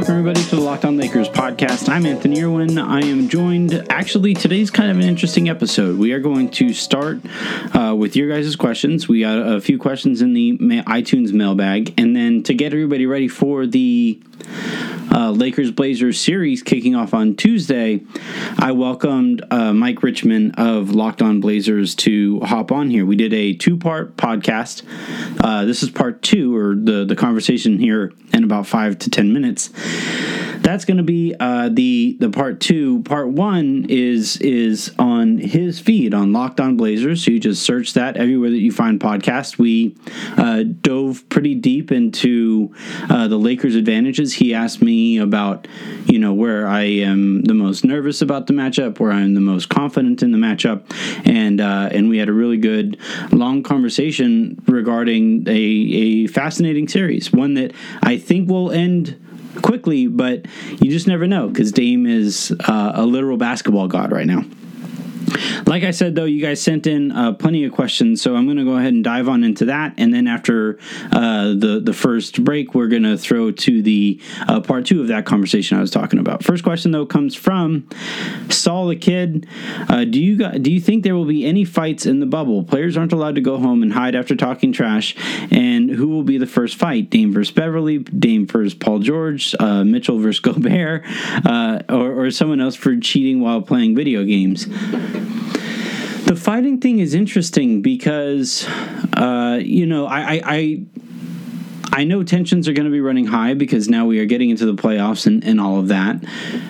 Welcome, everybody, to the Locked On Lakers podcast. I'm Anthony Irwin. I am joined, actually, today's kind of an interesting episode. We are going to start with your guys' questions. We got a few questions in the iTunes mailbag. And then to get everybody ready for the Lakers-Blazers series kicking off on Tuesday, I welcomed Mike Richman of Locked On Blazers to hop on here. We did a two-part podcast. This is part two, or the conversation here in about 5 to 10 minutes. That's going to be the part two. Part one is on his feed on Locked On Blazers. So you just search that everywhere that you find podcasts. We dove pretty deep into the Lakers' advantages. He asked me about, where I am the most nervous about the matchup, where I'm the most confident in the matchup, and we had a really good long conversation regarding a fascinating series, one that I think will end quickly, but you just never know because Dame is a literal basketball god right now. Like I said, though, you guys sent in plenty of questions, so I'm going to go ahead and dive on into that. And then after the first break, we're going to throw to the part two of that conversation I was talking about. First question, though, comes from Saul the Kid. Do you think there will be any fights in the bubble? Players aren't allowed to go home and hide after talking trash. And who will be the first fight? Dame versus Beverly, Dame versus Paul George, Mitchell versus Gobert, or someone else for cheating while playing video games? The fighting thing is interesting because, I know tensions are going to be running high because now we are getting into the playoffs and all of that.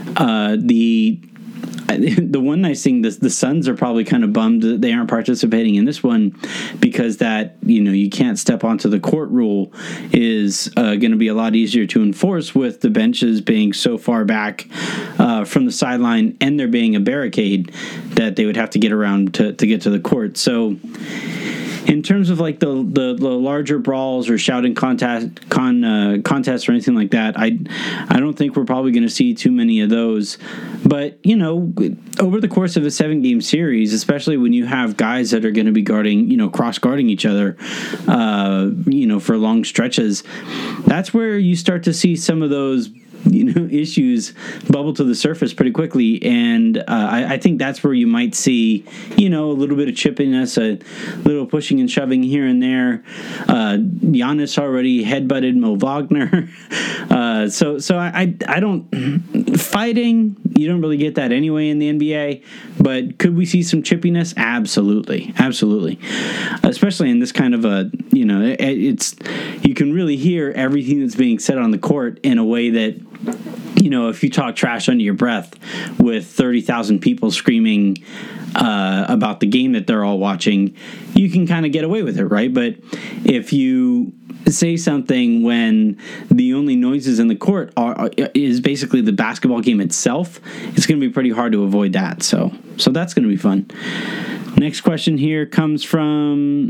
The one nice thing, the Suns are probably kind of bummed that they aren't participating in this one because that, you can't step onto the court rule is going to be a lot easier to enforce with the benches being so far back from the sideline and there being a barricade that they would have to get around to get to the court. So in terms of like the larger brawls or shouting contests or anything like that, I don't think we're probably going to see too many of those. But, over the course of a 7-game series, especially when you have guys that are going to be guarding, cross-guarding each other, for long stretches, that's where you start to see some of those issues bubble to the surface pretty quickly. And I think that's where you might see, a little bit of chippiness, a little pushing and shoving here and there. Giannis already headbutted Mo Wagner. So I don't... Fighting, you don't really get that anyway in the NBA. But could we see some chippiness? Absolutely. Absolutely. Especially in this kind of a, it's... You can really hear everything that's being said on the court in a way that, if you talk trash under your breath with 30,000 people screaming about the game that they're all watching, you can kind of get away with it, right? But if you say something when the only noises in the court is basically the basketball game itself, it's going to be pretty hard to avoid that. So that's going to be fun. Next question here comes from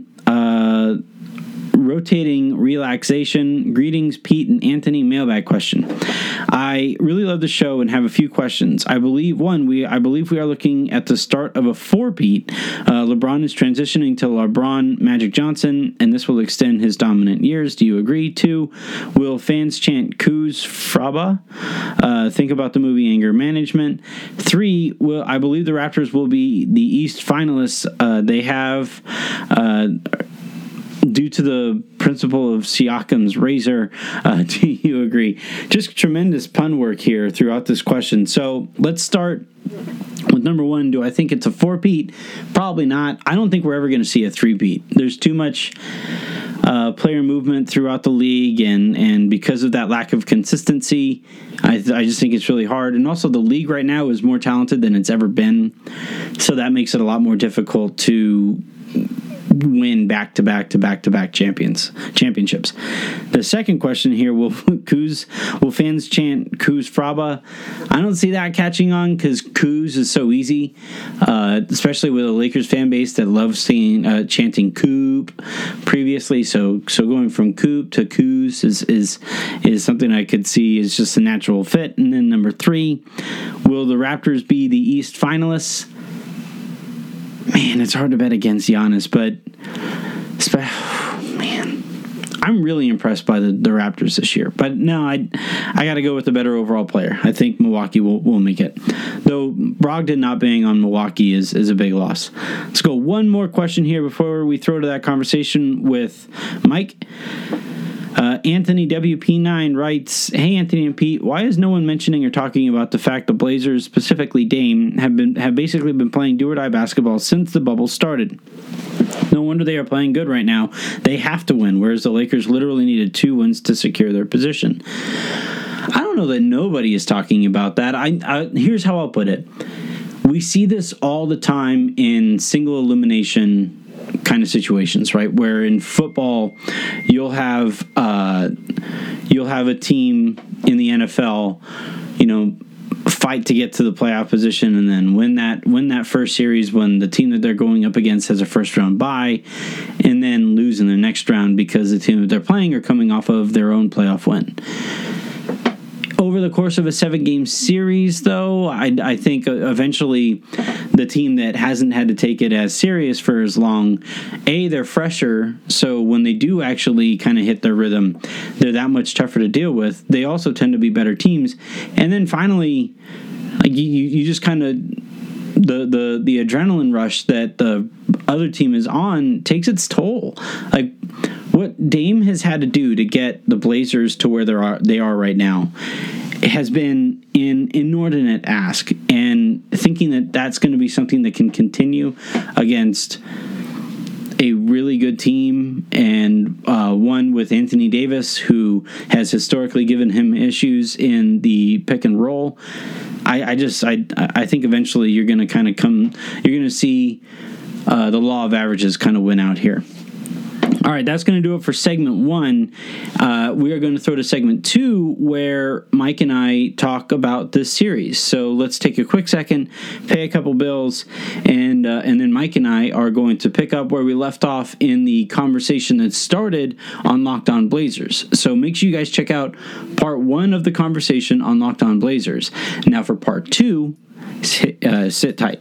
Rotating Relaxation. Greetings, Pete and Anthony. Mailbag question. I really love the show and have a few questions. I believe we are looking at the start of a four-peat. LeBron is transitioning to LeBron Magic Johnson, and this will extend his dominant years. Do you agree? 2, will fans chant Kuz Fraba? Think about the movie Anger Management. 3, I believe the Raptors will be the East finalists. They have... due to the principle of Siakam's razor, do you agree? Just tremendous pun work here throughout this question. So let's start with number 1. Do I think it's a 4-peat? Probably not. I don't think we're ever going to see a 3-peat. There's too much player movement throughout the league, and because of that lack of consistency, I just think it's really hard. And also the league right now is more talented than it's ever been, so that makes it a lot more difficult to win back-to-back championships. The second question here, will fans chant Kuz Fraba? I don't see that catching on because Kuz is so easy, especially with a Lakers fan base that loves chanting Coop previously. So going from Coop to Kuz is something I could see is just a natural fit. And then number 3, will the Raptors be the East finalists? Man, it's hard to bet against Giannis, but I'm really impressed by the Raptors this year. But no, I got to go with the better overall player. I think Milwaukee will make it. Though Brogdon not being on Milwaukee is a big loss. Let's go one more question here before we throw to that conversation with Mike. Anthony WP9 writes, "Hey Anthony and Pete, why is no one mentioning or talking about the fact the Blazers, specifically Dame, have basically been playing do or die basketball since the bubble started? No wonder they are playing good right now. They have to win, whereas the Lakers literally needed 2 wins to secure their position." I don't know that nobody is talking about that. Here's how I'll put it. We see this all the time in single elimination kind of situations, right? Where in football, you'll have a team in the NFL, fight to get to the playoff position, and then win that first series when the team that they're going up against has a first round bye, and then lose in the next round because the team that they're playing are coming off of their own playoff win. Over the course of a 7-game series, though, I think eventually the team that hasn't had to take it as serious for as long, they're fresher, so when they do actually kind of hit their rhythm, they're that much tougher to deal with. They also tend to be better teams. And then finally, like you just kind of the adrenaline rush that the other team is on takes its toll. Like, what Dame has had to do to get the Blazers to where they are right now has been an inordinate ask, and thinking that that's going to be something that can continue against a really good team, and one with Anthony Davis, who has historically given him issues in the pick and roll. I think eventually you're going to see the law of averages kind of win out here. All right, that's going to do it for segment 1. We are going to throw to segment 2, where Mike and I talk about this series. So let's take a quick second, pay a couple bills, and then Mike and I are going to pick up where we left off in the conversation that started on Locked On Blazers. So make sure you guys check out part 1 of the conversation on Locked On Blazers. Now for part 2, sit tight.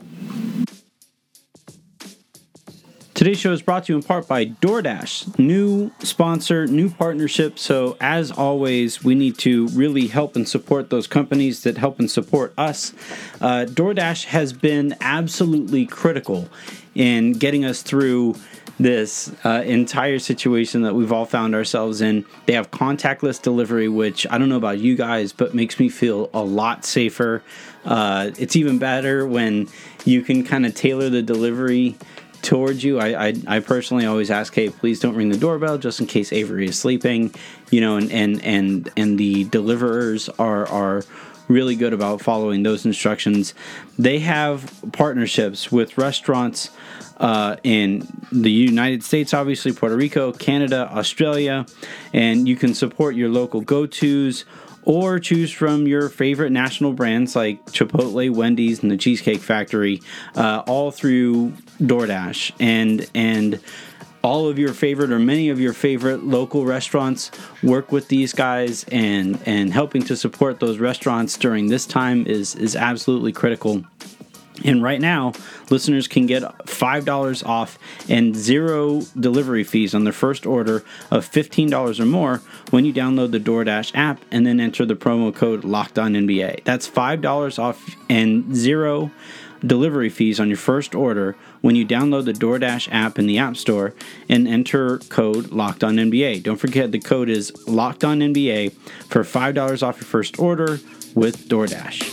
Today's show is brought to you in part by DoorDash. New sponsor, new partnership. So as always, we need to really help and support those companies that help and support us. DoorDash has been absolutely critical in getting us through this entire situation that we've all found ourselves in. They have contactless delivery, which I don't know about you guys, but makes me feel a lot safer. It's even better when you can kind of tailor the delivery towards you. I personally always ask, hey, please don't ring the doorbell, just in case Avery is sleeping, and the deliverers are really good about following those instructions. They have partnerships with restaurants in the United States, obviously Puerto Rico, Canada, Australia, and you can support your local go-tos or choose from your favorite national brands like Chipotle, Wendy's, and the Cheesecake Factory, all through DoorDash. And all of your favorite or many of your favorite local restaurants work with these guys, and helping to support those restaurants during this time is absolutely critical. And right now, listeners can get $5 off and 0 delivery fees on their first order of $15 or more when you download the DoorDash app and then enter the promo code LOCKEDONNBA. That's $5 off and 0 delivery fees on your first order when you download the DoorDash app in the App Store and enter code LOCKEDONNBA. Don't forget, the code is LOCKEDONNBA for $5 off your first order with DoorDash.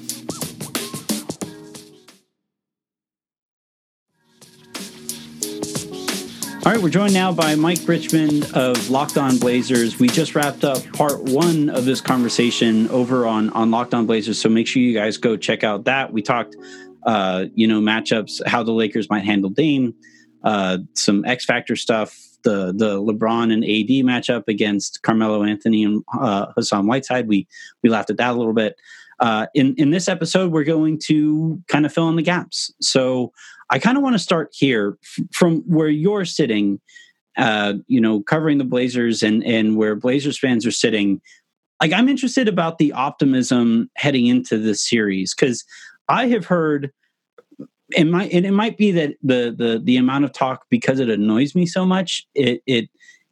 All right, we're joined now by Mike Richmond of Locked On Blazers. We just wrapped up part 1 of this conversation over on Locked On Blazers, so make sure you guys go check out that. We talked, matchups, how the Lakers might handle Dame, some X Factor stuff, the LeBron and AD matchup against Carmelo Anthony and Hassan Whiteside. We laughed at that a little bit. In this episode, we're going to kind of fill in the gaps. So I kind of want to start here from where you're sitting, covering the Blazers and where Blazers fans are sitting. Like, I'm interested about the optimism heading into this series, because I have heard, and it might be that the amount of talk, because it annoys me so much, it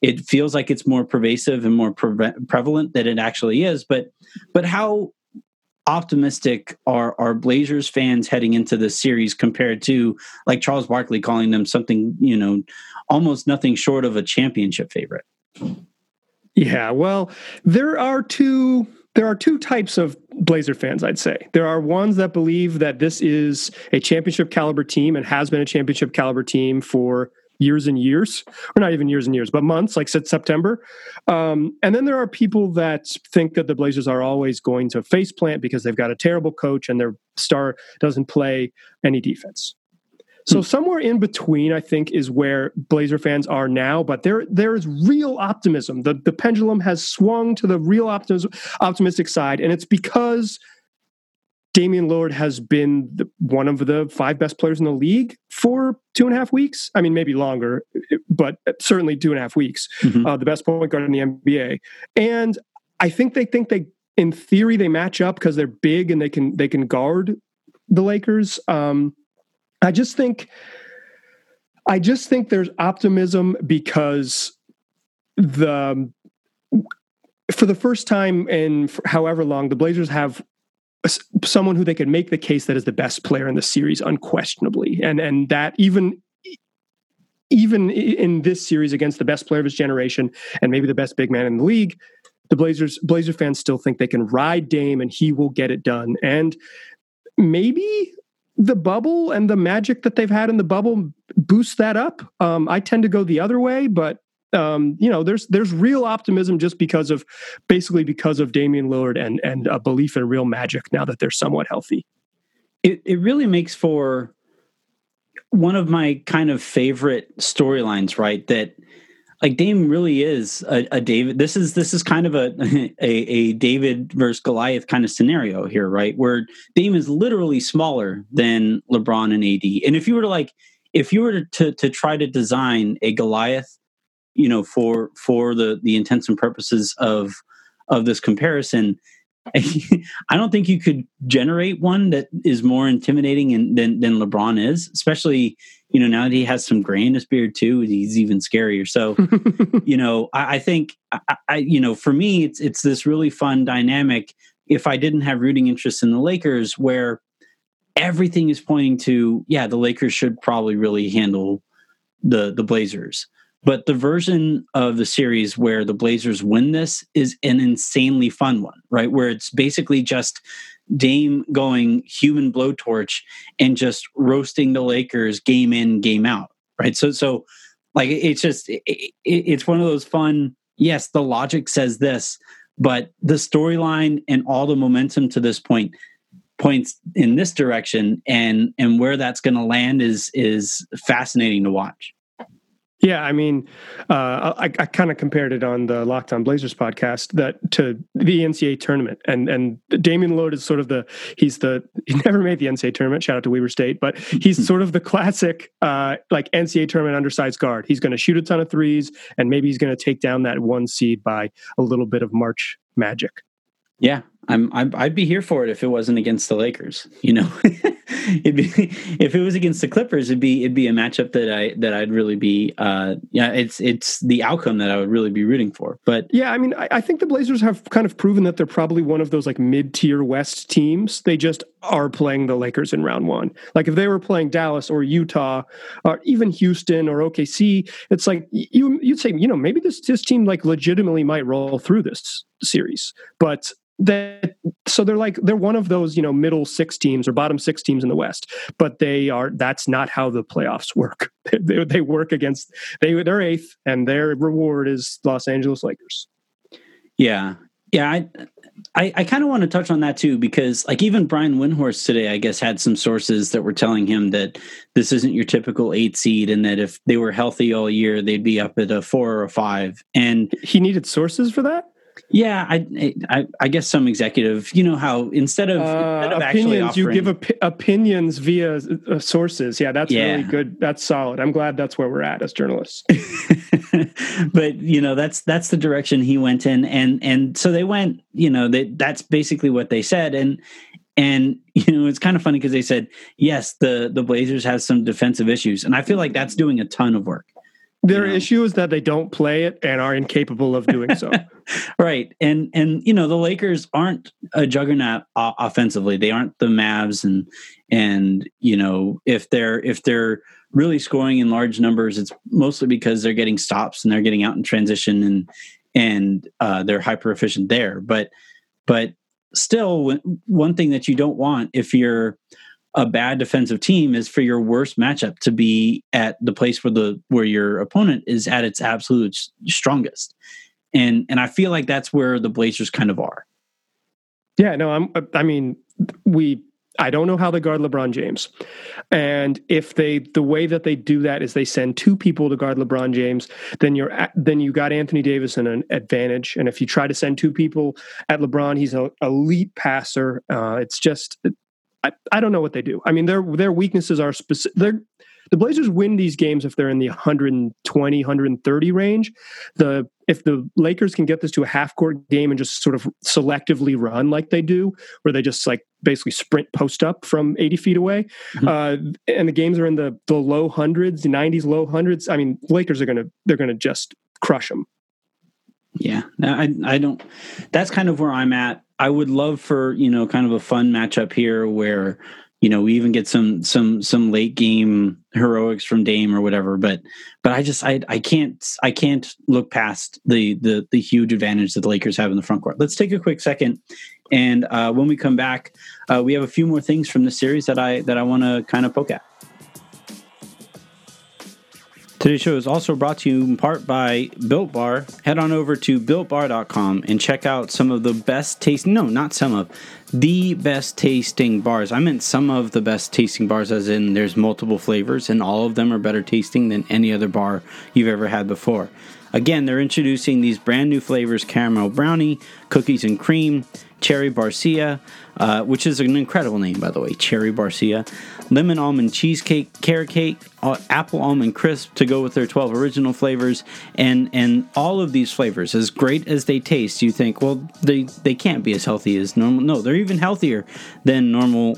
it feels like it's more pervasive and more prevalent than it actually is. But how optimistic are Blazers fans heading into this series compared to like Charles Barkley calling them something, almost nothing short of a championship favorite? Yeah, well, there are two types of Blazer fans, I'd say. There are ones that believe that this is a championship caliber team and has been a championship caliber team for years and years, or not even years and years, but months, like since September. And then there are people that think that the Blazers are always going to faceplant because they've got a terrible coach and their star doesn't play any defense. So somewhere in between, I think, is where Blazer fans are now. But there is real optimism. The pendulum has swung to the real optimistic side, and it's because Damian Lillard has been one of the 5 best players in the league for 2.5 weeks. I mean, maybe longer, but certainly 2.5 weeks. The best point guard in the NBA, and I think they in theory they match up because they're big and they can guard the Lakers. I just think there's optimism because for the first time in however long, the Blazers have someone who they can make the case that is the best player in the series unquestionably, and that even in this series against the best player of his generation and maybe the best big man in the league, the Blazer fans still think they can ride Dame and he will get it done. And maybe the bubble and the magic that they've had in the bubble boosts that up. I tend to go the other way, but there's real optimism just because of Damian Lillard and a belief in real magic now that they're somewhat healthy. It really makes for one of my kind of favorite storylines, right? That like Dame really is a David. This is kind of a David versus Goliath kind of scenario here, right? Where Dame is literally smaller than LeBron and AD. And if you were to try to design a Goliath, for the intents and purposes of this comparison, I don't think you could generate one that is more intimidating than LeBron is, especially, now that he has some gray in his beard too, he's even scarier. So, I think, for me, it's this really fun dynamic. If I didn't have rooting interest in the Lakers, where everything is pointing to, the Lakers should probably really handle the Blazers. But the version of the series where the Blazers win this is an insanely fun one, right? Where it's basically just Dame going human blowtorch and just roasting the Lakers game in, game out, right? So like it's just it's one of those fun. Yes, the logic says this, but the storyline and all the momentum to this point points in this direction, and where that's going to land is fascinating to watch. Yeah, I mean, I kind of compared it on the Locked On Blazers podcast to the NCAA tournament, and Damian Lillard is sort of he never made the NCAA tournament. Shout out to Weber State, but he's sort of the classic like NCAA tournament undersized guard. He's going to shoot a ton of threes, and maybe he's going to take down that 1 seed by a little bit of March magic. Yeah, I'd be here for it if it wasn't against the Lakers. If it was against the Clippers, it'd be a matchup that I'd really be. It's the outcome that I would really be rooting for. But yeah, I mean, I think the Blazers have kind of proven that they're probably one of those like mid-tier West teams. They just are playing the Lakers in round 1. Like if they were playing Dallas or Utah or even Houston or OKC, it's like you'd say, maybe this team like legitimately might roll through this series, but. They're one of those middle 6 teams or bottom 6 teams in the West, but that's not how the playoffs work. They work against they're 8th, and their reward is Los Angeles Lakers. Yeah. I kind of want to touch on that too, because like even Brian Windhorst today, I guess, had some sources that were telling him that this isn't your typical 8 seed, and that if they were healthy all year, they'd be up at a 4 or a 5. And he needed sources for that. Yeah, I guess some executive, how instead of opinions, actually offering, you give opinions via sources. Yeah, that's really good. That's solid. I'm glad that's where we're at as journalists. But that's the direction he went in, and so they went. That's basically what they said, and it's kind of funny because they said yes, the Blazers have some defensive issues, and I feel like that's doing a ton of work. Their issue is that they don't play it and are incapable of doing so. Right. And the Lakers aren't a juggernaut offensively. They aren't the Mavs, and if they're really scoring in large numbers, it's mostly because they're getting stops and they're getting out in transition and they're hyper efficient there. But still, one thing that you don't want if you're a bad defensive team is for your worst matchup to be at the place where your opponent is at its absolute strongest. And I feel like that's where the Blazers kind of are. Yeah, no, I don't know how they guard LeBron James. And if the way that they do that is they send two people to guard LeBron James, then you got Anthony Davis in an advantage. And if you try to send two people at LeBron, he's an elite passer. It's just, I don't know what they do. I mean, their weaknesses are specific. The Blazers win these games if they're in the 120, 130 range. If the Lakers can get this to a half-court game and just sort of selectively run like they do, where they just like basically sprint post up from 80 feet away, and the games are in the low hundreds, the 90s, low hundreds. I mean, Lakers they're gonna just crush them. Yeah, I don't. That's kind of where I'm at. I would love for kind of a fun matchup here where we even get some late game heroics from Dame or whatever. But I can't look past the huge advantage that the Lakers have in the front court. Let's take a quick second, and when we come back, we have a few more things from the series that I want to kind of poke at. Today's show is also brought to you in part by Built Bar. Head on over to BuiltBar.com and check out some of the best tasting, no, not some of, the best tasting bars. I meant some of the best tasting bars, as in there's multiple flavors, and all of them are better tasting than any other bar you've ever had before. Again, they're introducing these brand new flavors: caramel brownie, cookies and cream, cherry barcia, which is an incredible name, by the way, cherry barcia, lemon almond cheesecake, carrot cake, apple almond crisp to go with their 12 original flavors, and all of these flavors, as great as they taste, you think, well, they can't be as healthy as normal. No, they're even healthier than normal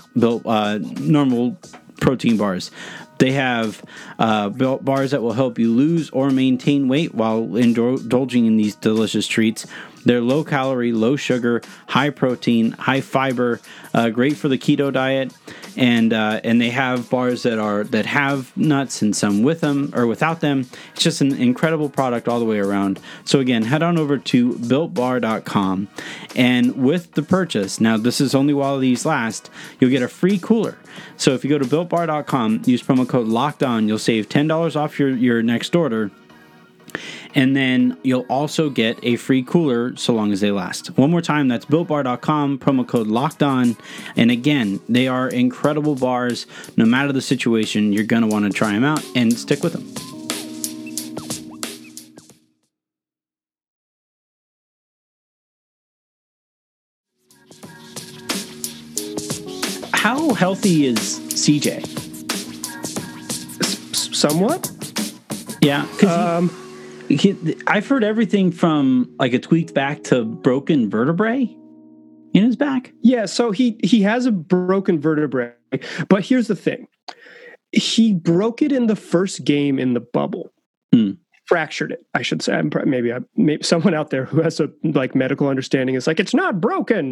protein bars. They have bars that will help you lose or maintain weight while indulging in these delicious treats. They're low calorie, low sugar, high protein, high fiber, great for the keto diet, and they have bars that have nuts and some with them or without them. It's just an incredible product all the way around. So again, head on over to BuiltBar.com, and with the purchase, now this is only while these last, you'll get a free cooler. So if you go to BuiltBar.com, use promo code LOCKEDON, you'll save $10 off your next order. And then you'll also get a free cooler so long as they last. One more time, that's BuiltBar.com, promo code LOCKEDON. And again, they are incredible bars. No matter the situation, you're going to want to try them out and stick with them. How healthy is CJ? Somewhat. Yeah. I've heard everything from like a tweaked back to broken vertebrae in his back. Yeah, so he has a broken vertebrae, but here's the thing. He broke it in the first game in the bubble. Fractured it, I should say. Maybe someone out there who has a medical understanding is like, it's not broken.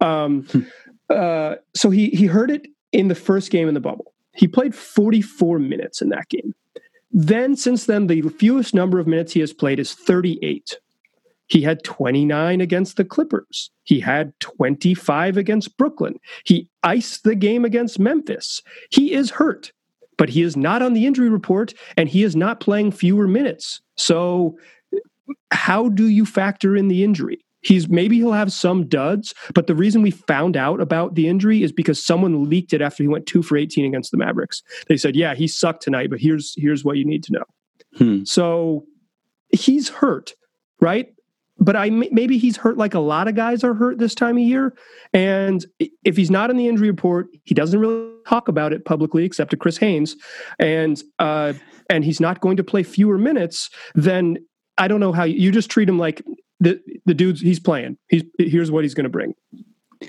So he hurt it in the first game in the bubble. He played 44 minutes in that game. Then, since then, the fewest number of minutes he has played is 38. He had 29 against the Clippers. He had 25 against Brooklyn. He iced the game against Memphis. He is hurt, but he is not on the injury report, and he is not playing fewer minutes. So how do you factor in the injury? Maybe he'll have some duds, but the reason we found out about the injury is because someone leaked it after he went 2 for 18 against the Mavericks. They said, yeah, he sucked tonight, but here's what you need to know. So he's hurt, right? But maybe he's hurt like a lot of guys are hurt this time of year. And if he's not in the injury report, he doesn't really talk about it publicly except to Chris Haynes, and he's not going to play fewer minutes, then I don't know how you just treat him like the dude's he's playing. Here's what he's going to bring.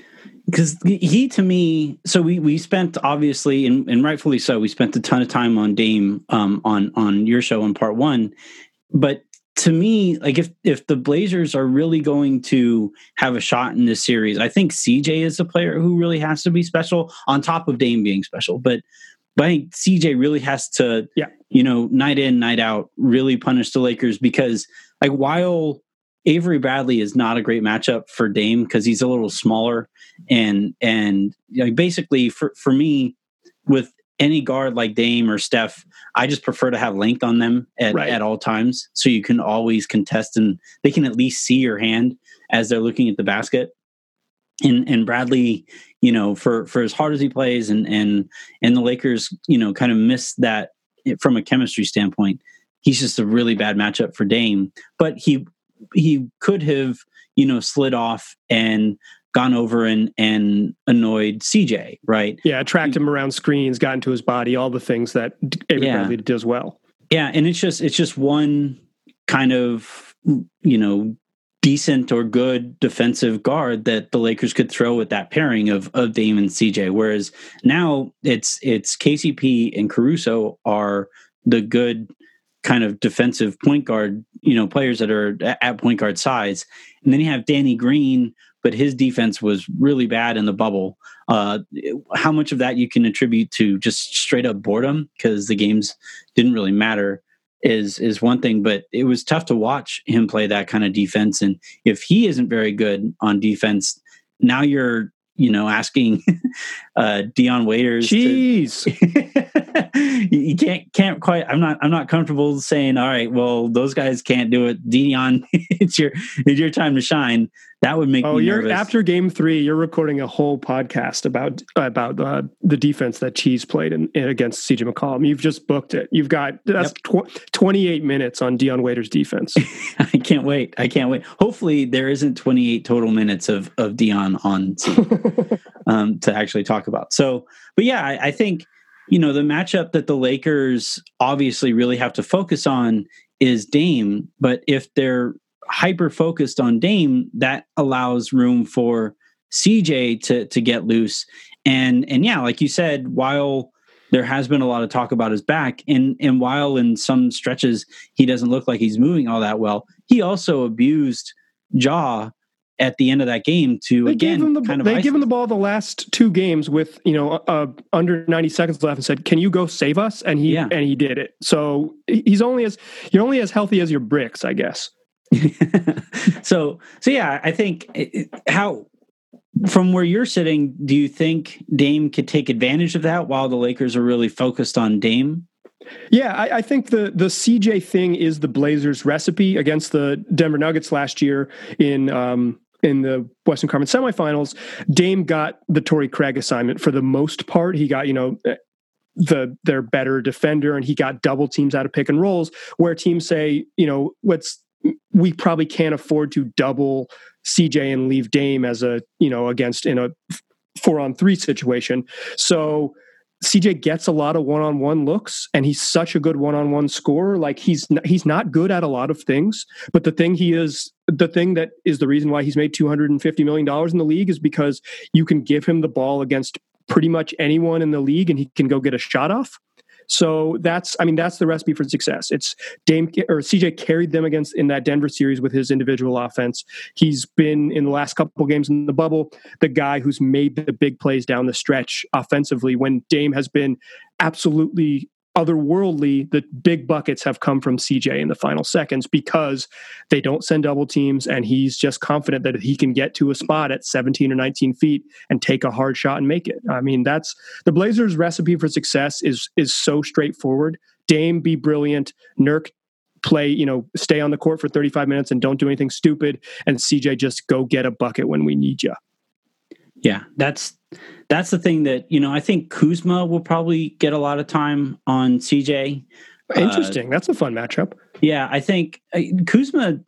because he, to me, so we spent, obviously, and rightfully so, we spent a ton of time on Dame on your show in part one. But to me, like, if the Blazers are really going to have a shot in this series, I think CJ is the player who really has to be special, on top of Dame being special. But I think CJ really has to, night in, night out, really punish the Lakers, because, like, while Avery Bradley is not a great matchup for Dame because he's a little smaller, and basically for me, with any guard like Dame or Steph, I just prefer to have length on them at all times, so you can always contest and they can at least see your hand as they're looking at the basket. And Bradley, for as hard as he plays, and the Lakers, kind of miss that from a chemistry standpoint. He's just a really bad matchup for Dame, but he could have, slid off and gone over and annoyed CJ, right? Yeah, tracked him around screens, got into his body, all the things that Avery Bradley does well. Yeah, and it's just one kind of, decent or good defensive guard that the Lakers could throw with that pairing of Dame and CJ. Whereas now it's KCP and Caruso are the good kind of defensive point guard, players that are at point guard size. And then you have Danny Green, but his defense was really bad in the bubble. How much of that you can attribute to just straight up boredom because the games didn't really matter is one thing, but it was tough to watch him play that kind of defense. And if he isn't very good on defense, now you're, asking Dion Waiters. Jeez. You can't quite. I'm not comfortable saying, all right, well, those guys can't do it. Dion, it's your time to shine. That would make me nervous. After Game 3, you're recording a whole podcast about the defense that Cheese played against CJ McCollum. You've just booked it. You've got 28 minutes on Dion Waiters' defense. I can't wait. Hopefully, there isn't 28 total minutes of Dion on to actually talk about. So, but yeah, I think, the matchup that the Lakers obviously really have to focus on is Dame. But if they're hyper focused on Dame, that allows room for CJ to get loose. And yeah, like you said, while there has been a lot of talk about his back, and while in some stretches he doesn't look like he's moving all that well, he also abused Ja at the end of that game to they gave him the ball the last 2 games with under 90 seconds left and said, "Can you go save us?" And he did it. So you're only as healthy as your bricks, I guess. So yeah, I think from where you're sitting, do you think Dame could take advantage of that while the Lakers are really focused on Dame? Yeah, I think the CJ thing is the Blazers' recipe against the Denver Nuggets last year in the Western Conference semifinals. Dame got the Torrey Craig assignment for the most part. He got, their better defender, and he got double teams out of pick and rolls where teams say, we probably can't afford to double CJ and leave Dame as against in a 4-on-3 situation. So CJ gets a lot of one-on-one looks, and he's such a good one-on-one scorer. Like he's not good at a lot of things, but the thing that is the reason why he's made $250 million in the league is because you can give him the ball against pretty much anyone in the league and he can go get a shot off. So that's the recipe for success. It's Dame or CJ carried them in that Denver series with his individual offense. He's been in the last couple games in the bubble, the guy who's made the big plays down the stretch offensively when Dame has been absolutely otherworldly. The big buckets have come from CJ in the final seconds because they don't send double teams, and he's just confident that he can get to a spot at 17 or 19 feet and take a hard shot and make it. I mean, that's the Blazers' recipe for success is so straightforward. Dame, be brilliant. Nurk, play, stay on the court for 35 minutes and don't do anything stupid. And CJ, just go get a bucket when we need you. Yeah, that's the thing that, I think Kuzma will probably get a lot of time on CJ. Interesting. That's a fun matchup. Yeah, I think Kuzma,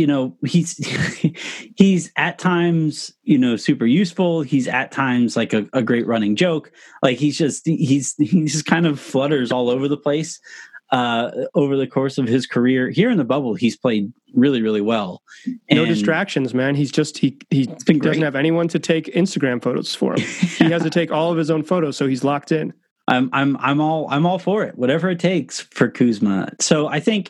he's at times, super useful. He's at times like a great running joke. Like he's just kind of flutters all over the place. over the course of his career. Here in the bubble, he's played really, really well. No distractions, man. He's just he doesn't have anyone to take Instagram photos for him. He has to take all of his own photos, so he's locked in. I'm all for it. Whatever it takes for Kuzma. So I think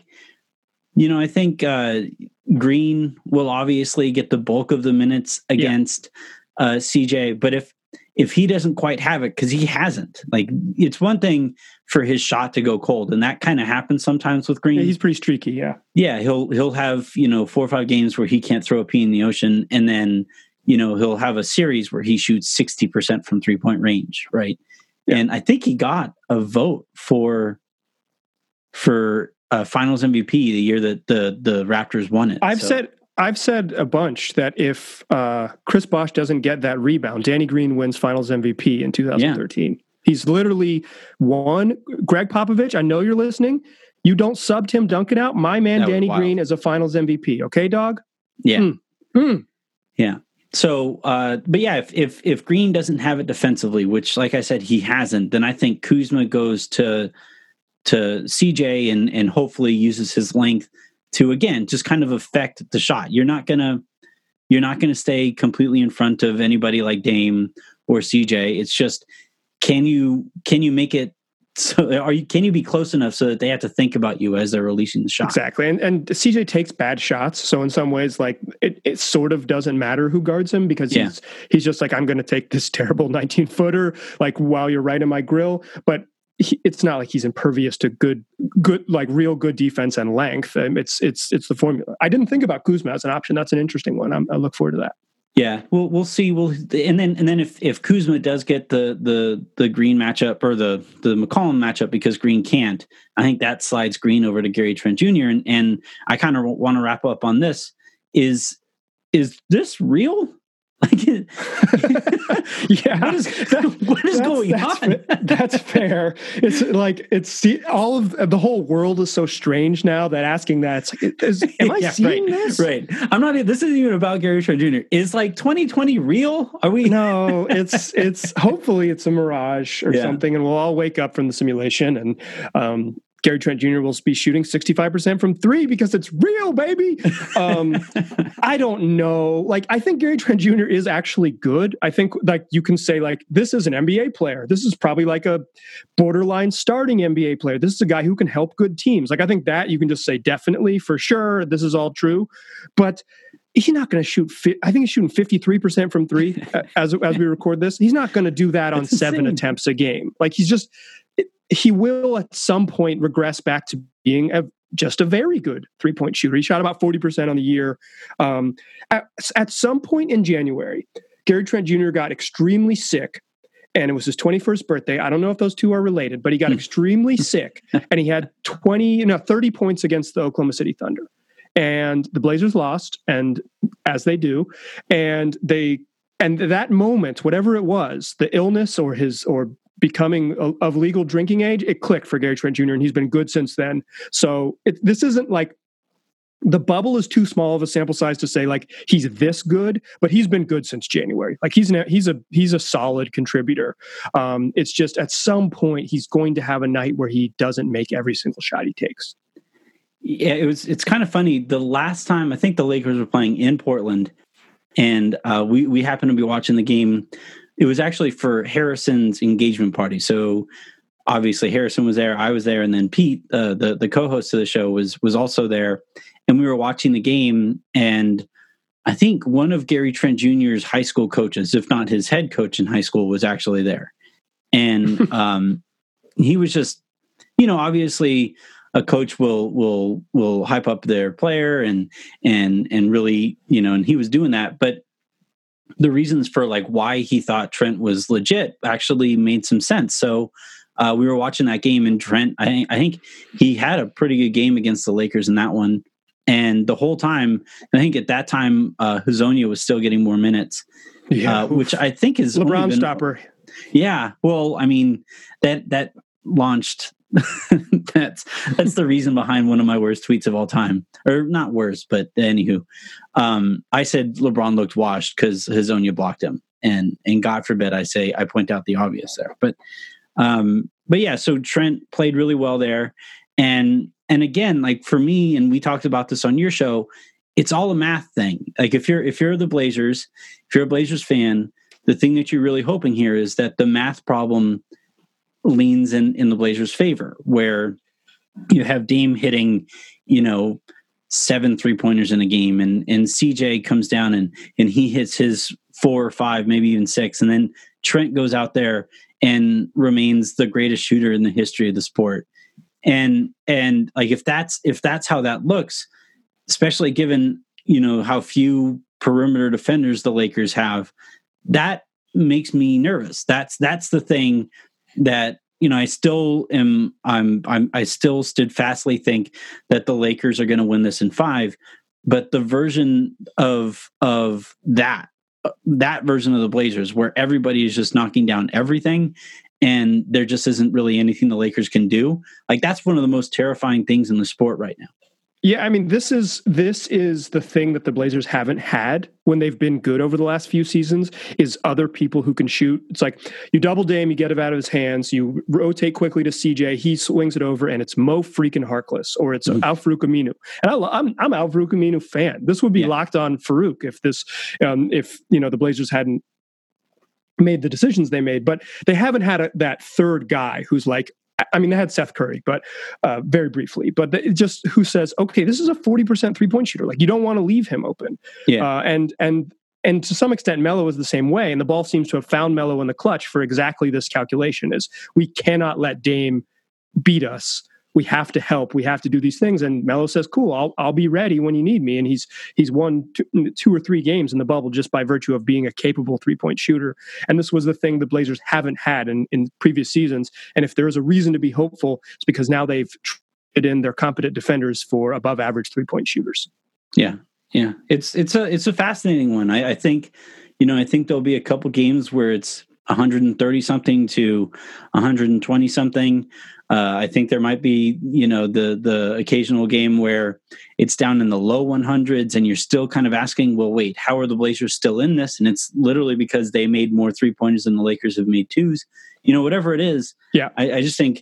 Green will obviously get the bulk of the minutes against CJ, but if he doesn't quite have it, because he hasn't, like, it's one thing for his shot to go cold, and that kind of happens sometimes with Green. Yeah, he's pretty streaky, yeah. He'll have 4 or 5 games where he can't throw a pea in the ocean, and then he'll have a series where he shoots 60% from 3-point range, right? Yeah. And I think he got a vote for Finals MVP the year that the Raptors won it. I've said a bunch that if Chris Bosh doesn't get that rebound, Danny Green wins Finals MVP in 2013. Yeah. He's literally won. Greg Popovich, I know you're listening. You don't sub Tim Duncan out. My man Danny Green is a Finals MVP. Okay, dog? Yeah. Yeah. So, but yeah, if Green doesn't have it defensively, which, like I said, he hasn't, then I think Kuzma goes to CJ and hopefully uses his length to, again, just kind of affect the shot. You're not gonna stay completely in front of anybody like Dame or CJ. It's just, can you make it so? Can you be close enough so that they have to think about you as they're releasing the shot? Exactly. And CJ takes bad shots, so in some ways, like, it sort of doesn't matter who guards him, because he's just like, I'm going to take this terrible 19-footer like while you're right in my grill, but. It's not like he's impervious to good, like real good defense and length. It's the formula. I didn't think about Kuzma as an option. That's an interesting one. I look forward to that. Yeah, we'll see. And then if Kuzma does get the Green matchup or the McCollum matchup, because Green can't, I think that slides Green over to Gary Trent Jr. And I kind of want to wrap up on this. Is this real? Like, yeah, what is going on? That's fair. It's like all of the whole world is so strange now that asking that, it's like, am I seeing this? Right. I'm not. This isn't even about Gary Trent Jr. Is like 2020 real? Are we? No. It's hopefully it's a mirage or something, and we'll all wake up from the simulation and. Gary Trent Jr. will be shooting 65% from 3 because it's real, baby. I don't know. Like, I think Gary Trent Jr. is actually good. I think, like, you can say, like, this is an NBA player. This is probably like a borderline starting NBA player. This is a guy who can help good teams. Like, I think that you can just say definitely, for sure, this is all true. But he's not going to shoot. I think he's shooting 53% from 3 as we record this. He's not going to do that on 7 attempts a game. Like, he will at some point regress back to being just a very good 3-point shooter. He shot about 40% on the year. At some point in January, Gary Trent Jr. got extremely sick, and it was his 21st birthday. I don't know if those two are related, but he got extremely sick, and he had 30 points against the Oklahoma City Thunder. And the Blazers lost, and as they do, and that moment, whatever it was, the illness or becoming of legal drinking age, it clicked for Gary Trent Jr., and he's been good since then. So this isn't like the bubble is too small of a sample size to say like he's this good, but he's been good since January. Like he's a solid contributor. It's just at some point he's going to have a night where he doesn't make every single shot he takes. Yeah, it's kind of funny. The last time I think the Lakers were playing in Portland, and we happened to be watching the game. It was actually for Harrison's engagement party. So obviously Harrison was there, I was there, and then Pete, the co-host of the show, was also there. And we were watching the game, and I think one of Gary Trent Jr.'s high school coaches, if not his head coach in high school, was actually there. And he was just, obviously a coach will hype up their player and really, and he was doing that. But the reasons for like why he thought Trent was legit actually made some sense. So we were watching that game, and Trent, I think he had a pretty good game against the Lakers in that one. And the whole time, I think at that time, Hezonja was still getting more minutes, which I think is LeBron stopper. Yeah. Well, I mean, that launched, that's the reason behind one of my worst tweets of all time, or not worst, but anywho, I said LeBron looked washed because Hezonja blocked him, and God forbid I point out the obvious there, but yeah, so Trent played really well there. And again, like for me, and we talked about this on your show, it's all a math thing. Like if you're the Blazers, if you're a Blazers fan, the thing that you're really hoping here is that the math problem leans in the Blazers' favor, where you have Dame hitting, 7 3-pointers in a game, and CJ comes down and he hits his 4 or 5, maybe even 6, and then Trent goes out there and remains the greatest shooter in the history of the sport. And like if that's how that looks, especially given how few perimeter defenders the Lakers have, that makes me nervous. That's the thing that I still steadfastly think that the Lakers are going to win this in 5, but the version of that version of the Blazers where everybody is just knocking down everything and there just isn't really anything the Lakers can do, like that's one of the most terrifying things in the sport right now. Yeah, I mean, this is the thing that the Blazers haven't had when they've been good over the last few seasons, is other people who can shoot. It's like you double Dame, you get it out of his hands, you rotate quickly to CJ, he swings it over, and it's Mo freaking Harkless, or it's Al-Farouq Aminu. And I'm Al-Farouq Aminu fan. This would be locked on Farouk if the Blazers hadn't made the decisions they made, but they haven't had that third guy who's like, I mean, they had Seth Curry, but very briefly, but just who says, okay, this is a 40% 3-point shooter. Like you don't want to leave him open. Yeah. And to some extent, Melo is the same way. And the ball seems to have found Melo in the clutch for exactly this calculation: is we cannot let Dame beat us. We have to help. We have to do these things. And Melo says, cool, I'll be ready when you need me. And he's won 2 or 3 games in the bubble just by virtue of being a capable 3-point shooter. And this was the thing the Blazers haven't had in previous seasons. And if there is a reason to be hopeful, it's because now they've traded in their competent defenders for above average 3-point shooters. Yeah. Yeah. It's a fascinating one. I think there'll be a couple games where it's 130 something to 120 something. I think there might be, the occasional game where it's down in the low 100s and you're still kind of asking, well, wait, how are the Blazers still in this? And it's literally because they made more 3-pointers than the Lakers have made 2s, whatever it is. Yeah. I just think,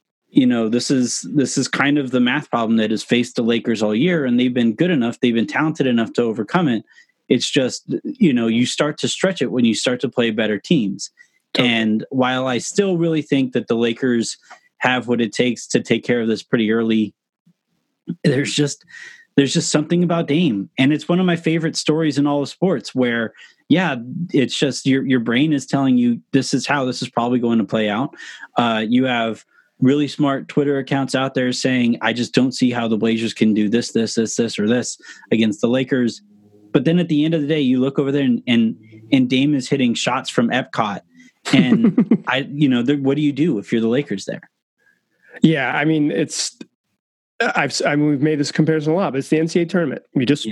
this is kind of the math problem that has faced the Lakers all year, and they've been good enough. They've been talented enough to overcome it. It's just, you start to stretch it when you start to play better teams. Totally. And while I still really think that the Lakers have what it takes to take care of this pretty early, there's just something about Dame. And it's one of my favorite stories in all of sports where, it's just your brain is telling you this is how this is probably going to play out. You have really smart Twitter accounts out there saying, I just don't see how the Blazers can do this, or this against the Lakers. But then at the end of the day, you look over there and Dame is hitting shots from Epcot. And what do you do if you're the Lakers there? Yeah, I mean, we've made this comparison a lot, but it's the NCAA tournament. You just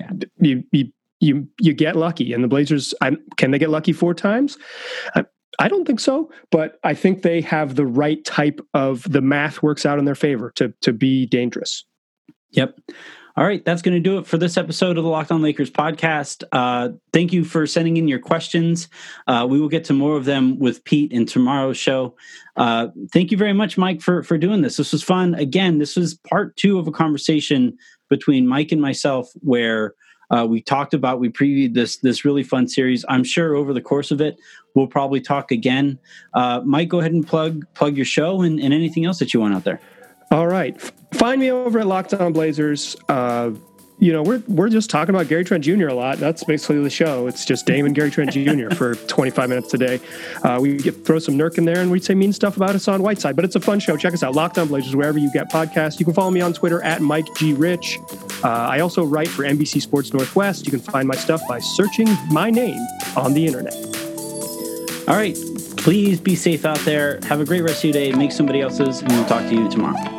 you get lucky, and the Blazers, can they get lucky 4 times? I don't think so, but I think they have the right type of, the math works out in their favor to be dangerous. Yep. All right, that's going to do it for this episode of the Locked On Lakers podcast. Thank you for sending in your questions. We will get to more of them with Pete in tomorrow's show. Thank you very much, Mike, for doing this. This was fun. Again, this was part 2 of a conversation between Mike and myself where we previewed this really fun series. I'm sure over the course of it, we'll probably talk again. Mike, go ahead and plug your show and anything else that you want out there. All right. Find me over at Locked On Blazers. We're just talking about Gary Trent Jr. a lot. That's basically the show. It's just Dame and Gary Trent Jr. for 25 minutes a day. We throw some Nurk in there, and we say mean stuff about Hassan Whiteside. But it's a fun show. Check us out, Locked On Blazers, wherever you get podcasts. You can follow me on Twitter at Mike G. Rich. I also write for NBC Sports Northwest. You can find my stuff by searching my name on the internet. All right. Please be safe out there. Have a great rest of your day. Make somebody else's, and we'll talk to you tomorrow.